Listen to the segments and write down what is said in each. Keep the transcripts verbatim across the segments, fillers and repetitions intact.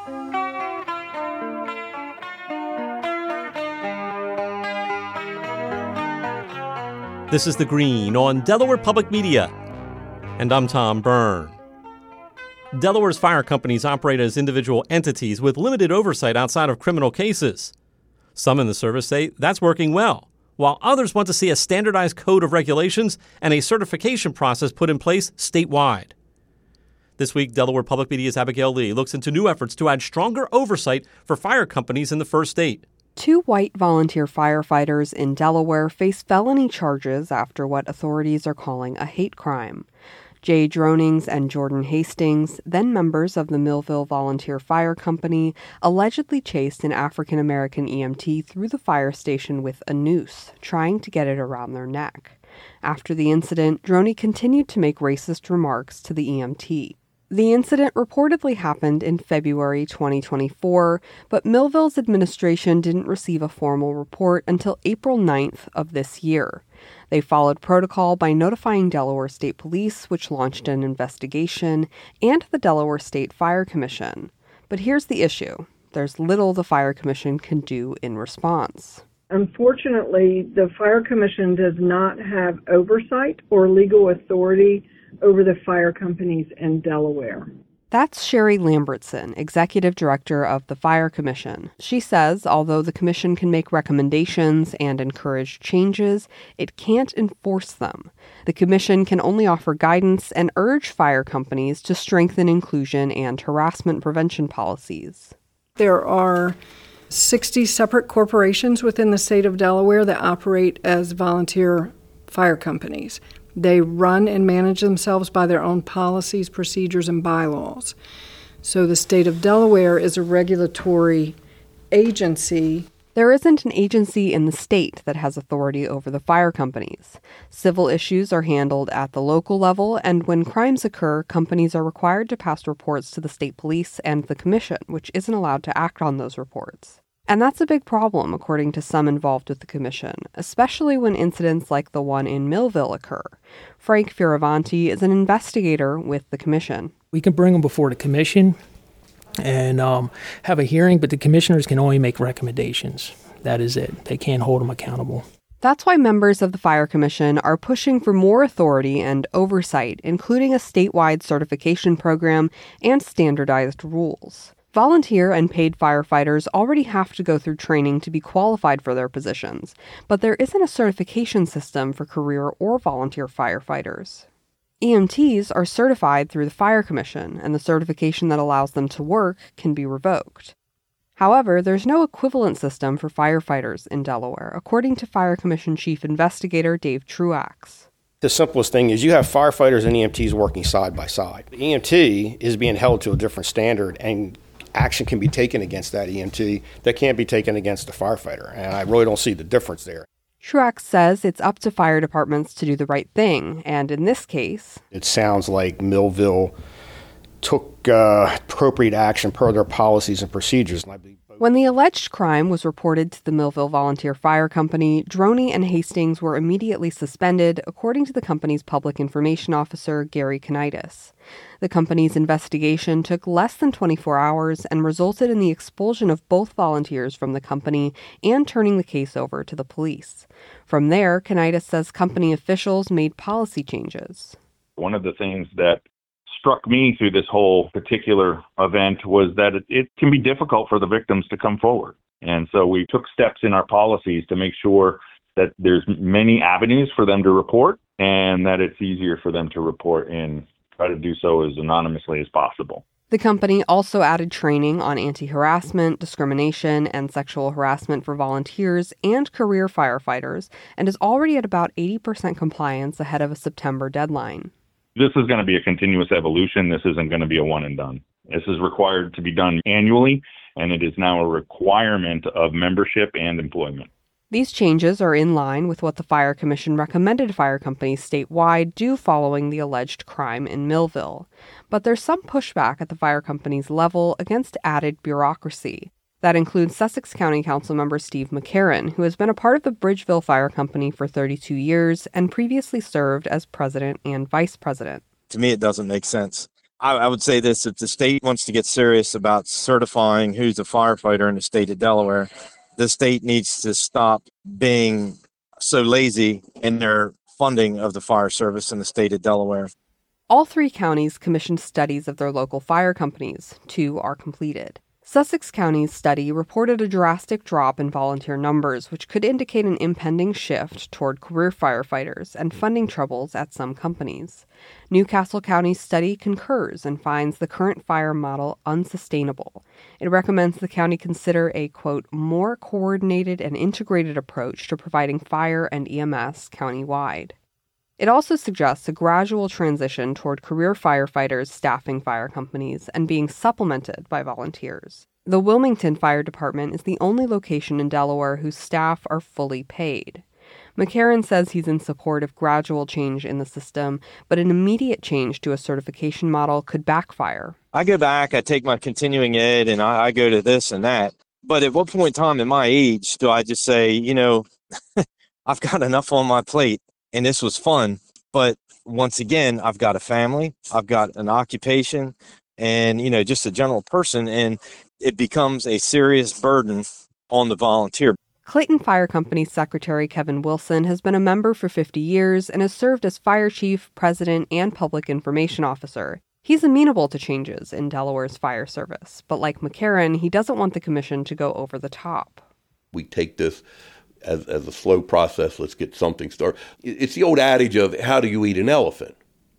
This is The Green on Delaware Public Media, and I'm Tom Byrne. Delaware's fire companies operate as individual entities with limited oversight outside of criminal cases. Some in the service say that's working well, while others want to see a standardized code of regulations and a certification process put in place statewide. This week, Delaware Public Media's Abigail Lee looks into new efforts to add stronger oversight for fire companies in the first state. Two white volunteer firefighters in Delaware face felony charges after what authorities are calling a hate crime. Jay Dronings and Jordan Hastings, then members of the Millville Volunteer Fire Company, allegedly chased an African-American E M T through the fire station with a noose, trying to get it around their neck. After the incident, Droney continued to make racist remarks to the E M T. The incident reportedly happened in February twenty twenty-four, but Millville's administration didn't receive a formal report until April ninth of this year. They followed protocol by notifying Delaware State Police, which launched an investigation, and the Delaware State Fire Commission. But here's the issue. There's little the Fire Commission can do in response. Unfortunately, the Fire Commission does not have oversight or legal authority over the fire companies in Delaware. That's Sherry Lambertson, Executive Director of the Fire Commission. She says although the commission can make recommendations and encourage changes, it can't enforce them. The commission can only offer guidance and urge fire companies to strengthen inclusion and harassment prevention policies. There are sixty separate corporations within the state of Delaware that operate as volunteer fire companies. They run and manage themselves by their own policies, procedures, and bylaws. So the state of Delaware is a regulatory agency. There isn't an agency in the state that has authority over the fire companies. Civil issues are handled at the local level, and when crimes occur, companies are required to pass reports to the state police and the commission, which isn't allowed to act on those reports. And that's a big problem, according to some involved with the commission, especially when incidents like the one in Millville occur. Frank Fioravanti is an investigator with the commission. We can bring them before the commission and um, have a hearing, but the commissioners can only make recommendations. That is it. They can't hold them accountable. That's why members of the Fire Commission are pushing for more authority and oversight, including a statewide certification program and standardized rules. Volunteer and paid firefighters already have to go through training to be qualified for their positions, but there isn't a certification system for career or volunteer firefighters. E M Ts are certified through the Fire Commission, and the certification that allows them to work can be revoked. However, there's no equivalent system for firefighters in Delaware, according to Fire Commission Chief Investigator Dave Truax. The simplest thing is you have firefighters and E M Ts working side by side. The E M T is being held to a different standard, and action can be taken against that E M T that can't be taken against a firefighter, and I really don't see the difference there. Truax says it's up to fire departments to do the right thing, and in this case, it sounds like Millville took uh, appropriate action per their policies and procedures. And I believe when the alleged crime was reported to the Millville Volunteer Fire Company, Droney and Hastings were immediately suspended, according to the company's public information officer, Gary Kanitis. The company's investigation took less than twenty-four hours and resulted in the expulsion of both volunteers from the company and turning the case over to the police. From there, Kanitis says company officials made policy changes. One of the things that struck me through this whole particular event was that it, it can be difficult for the victims to come forward. And so we took steps in our policies to make sure that there's many avenues for them to report and that it's easier for them to report and try to do so as anonymously as possible. The company also added training on anti-harassment, discrimination, and sexual harassment for volunteers and career firefighters, and is already at about eighty percent compliance ahead of a September deadline. This is going to be a continuous evolution. This isn't going to be a one and done. This is required to be done annually, and it is now a requirement of membership and employment. These changes are in line with what the Fire Commission recommended fire companies statewide do following the alleged crime in Millville. But there's some pushback at the fire companies level against added bureaucracy. That includes Sussex County Councilmember Steve McCarran, who has been a part of the Bridgeville Fire Company for thirty-two years and previously served as president and vice president. To me, it doesn't make sense I, I would say this: if the state wants to get serious about certifying who's a firefighter in the state of Delaware, the state needs to stop being so lazy in their funding of the fire service in the state of Delaware. All three counties commissioned studies of their local fire companies. Two are completed. Sussex County's study reported a drastic drop in volunteer numbers, which could indicate an impending shift toward career firefighters and funding troubles at some companies. Newcastle County's study concurs and finds the current fire model unsustainable. It recommends the county consider a, quote, more coordinated and integrated approach to providing fire and E M S countywide. It also suggests a gradual transition toward career firefighters staffing fire companies and being supplemented by volunteers. The Wilmington Fire Department is the only location in Delaware whose staff are fully paid. McCarran says he's in support of gradual change in the system, but an immediate change to a certification model could backfire. I go back, I take my continuing ed, and I, I go to this and that. But at what point in time in my age do I just say, you know, I've got enough on my plate? And this was fun, but once again, I've got a family, I've got an occupation, and, you know, just a general person, and it becomes a serious burden on the volunteer. Clayton Fire Company Secretary Kevin Wilson has been a member for fifty years and has served as fire chief, president, and public information officer. He's amenable to changes in Delaware's fire service, but like McCarran, he doesn't want the commission to go over the top. We take this As, as a slow process. Let's get something started. It's the old adage of how do you eat an elephant?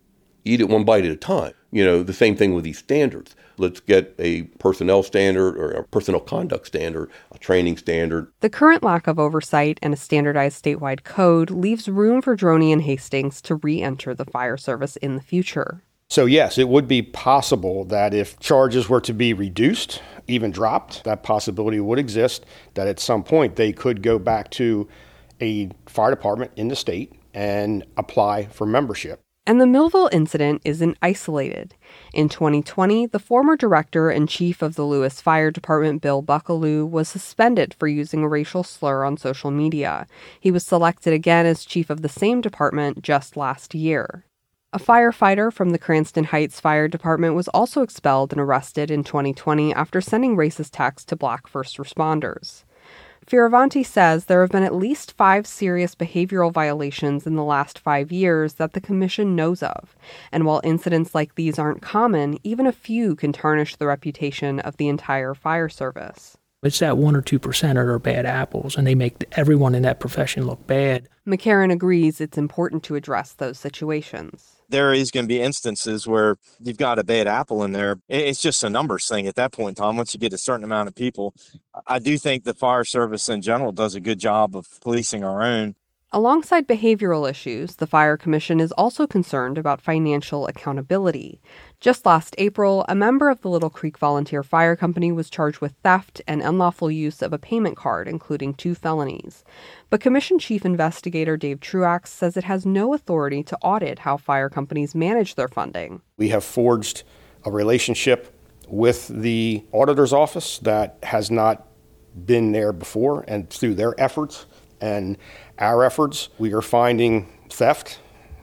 Eat it one bite at a time. You know, the same thing with these standards. Let's get a personnel standard or a personnel conduct standard, a training standard. The current lack of oversight and a standardized statewide code leaves room for Droney and Hastings to re-enter the fire service in the future. So yes, it would be possible that if charges were to be reduced, even dropped, that possibility would exist, that at some point they could go back to a fire department in the state and apply for membership. And the Millville incident isn't isolated. In twenty twenty, the former director and chief of the Lewis Fire Department, Bill Buckaloo, was suspended for using a racial slur on social media. He was selected again as chief of the same department just last year. A firefighter from the Cranston Heights Fire Department was also expelled and arrested in twenty twenty after sending racist texts to black first responders. Fioravanti says there have been at least five serious behavioral violations in the last five years that the commission knows of. And while incidents like these aren't common, even a few can tarnish the reputation of the entire fire service. It's that one or two percent that are bad apples, and they make everyone in that profession look bad. McCarran agrees it's important to address those situations. There is going to be instances where you've got a bad apple in there. It's just a numbers thing at that point in time. Once you get a certain amount of people, I do think the fire service in general does a good job of policing our own. Alongside behavioral issues, the Fire Commission is also concerned about financial accountability. Just last April, a member of the Little Creek Volunteer Fire Company was charged with theft and unlawful use of a payment card, including two felonies. But Commission Chief Investigator Dave Truax says it has no authority to audit how fire companies manage their funding. We have forged a relationship with the auditor's office that has not been there before, and through their efforts and our efforts, we are finding theft,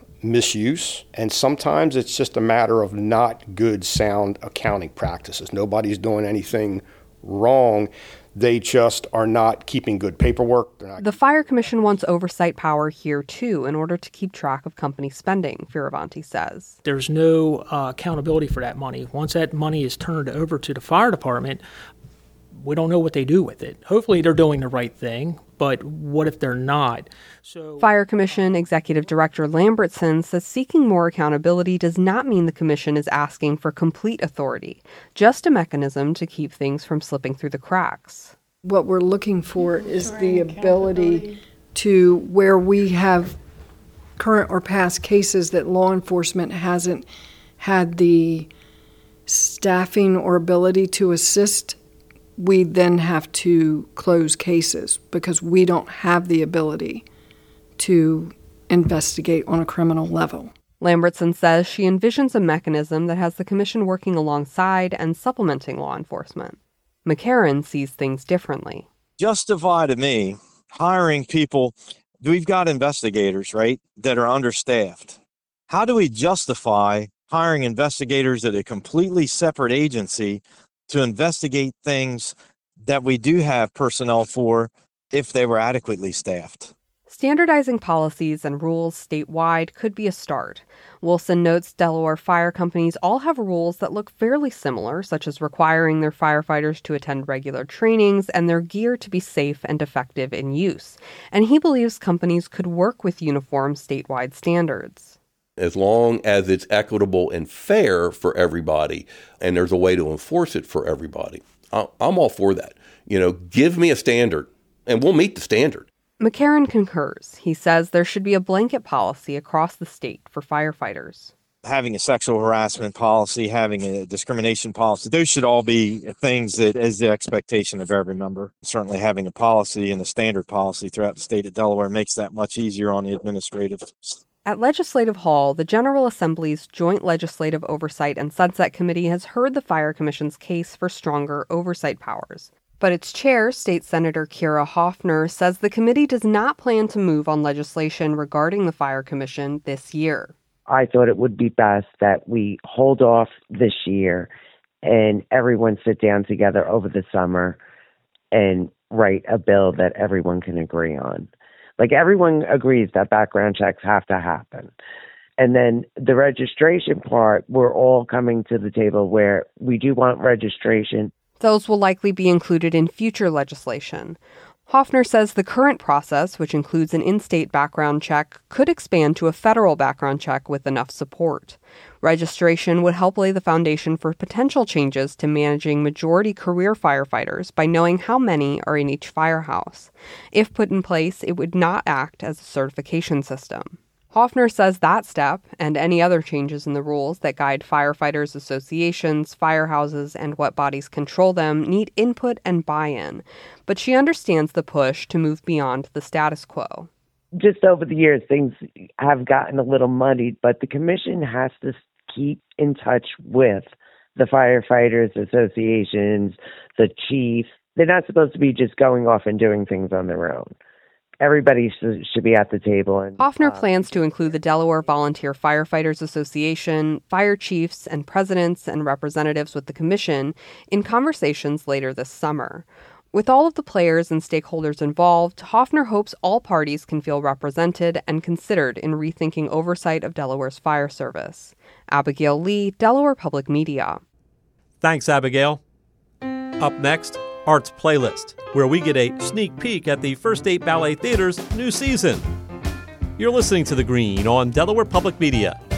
misuse, and sometimes it's just a matter of not good, sound accounting practices. Nobody's doing anything wrong. They just are not keeping good paperwork. The Fire Commission wants oversight power here, too, in order to keep track of company spending, Fioravanti says. There's no uh, accountability for that money. Once that money is turned over to the fire department, we don't know what they do with it. Hopefully they're doing the right thing, but what if they're not? So, Fire Commission Executive Director Lambertson says seeking more accountability does not mean the commission is asking for complete authority, just a mechanism to keep things from slipping through the cracks. What we're looking for is the ability to, where we have current or past cases that law enforcement hasn't had the staffing or ability to assist, we then have to close cases because we don't have the ability to investigate on a criminal level. Lambertson says she envisions a mechanism that has the commission working alongside and supplementing law enforcement. McCarran sees things differently. Justify to me hiring people. We've got investigators, right, that are understaffed. How do we justify hiring investigators at a completely separate agency to investigate things that we do have personnel for if they were adequately staffed. Standardizing policies and rules statewide could be a start. Wilson notes Delaware fire companies all have rules that look fairly similar, such as requiring their firefighters to attend regular trainings and their gear to be safe and effective in use. And he believes companies could work with uniform statewide standards. As long as it's equitable and fair for everybody, and there's a way to enforce it for everybody, I'm all for that. You know, give me a standard, and we'll meet the standard. McCarron concurs. He says there should be a blanket policy across the state for firefighters. Having a sexual harassment policy, having a discrimination policy, those should all be things that is the expectation of every member. Certainly having a policy and a standard policy throughout the state of Delaware makes that much easier on the administrative. At Legislative Hall, the General Assembly's Joint Legislative Oversight and Sunset Committee has heard the Fire Commission's case for stronger oversight powers. But its chair, State Senator Kira Hoffner, says the committee does not plan to move on legislation regarding the Fire Commission this year. I thought it would be best that we hold off this year and everyone sit down together over the summer and write a bill that everyone can agree on. Like, everyone agrees that background checks have to happen. And then the registration part, we're all coming to the table where we do want registration. Those will likely be included in future legislation. Hoffner says the current process, which includes an in-state background check, could expand to a federal background check with enough support. Registration would help lay the foundation for potential changes to managing majority career firefighters by knowing how many are in each firehouse. If put in place, it would not act as a certification system. Hoffner says that step, and any other changes in the rules that guide firefighters' associations, firehouses, and what bodies control them, need input and buy-in. But she understands the push to move beyond the status quo. Just over the years, things have gotten a little muddied, but the commission has to keep in touch with the firefighters' associations, the chief. They're not supposed to be just going off and doing things on their own. Everybody should be at the table. And, Hoffner uh, plans to include the Delaware Volunteer Firefighters Association, fire chiefs and presidents and representatives with the commission in conversations later this summer. With all of the players and stakeholders involved, Hoffner hopes all parties can feel represented and considered in rethinking oversight of Delaware's fire service. Abigail Lee, Delaware Public Media. Thanks, Abigail. Up next, Arts Playlist, where we get a sneak peek at the First State Ballet Theater's new season. You're listening to The Green on Delaware Public Media.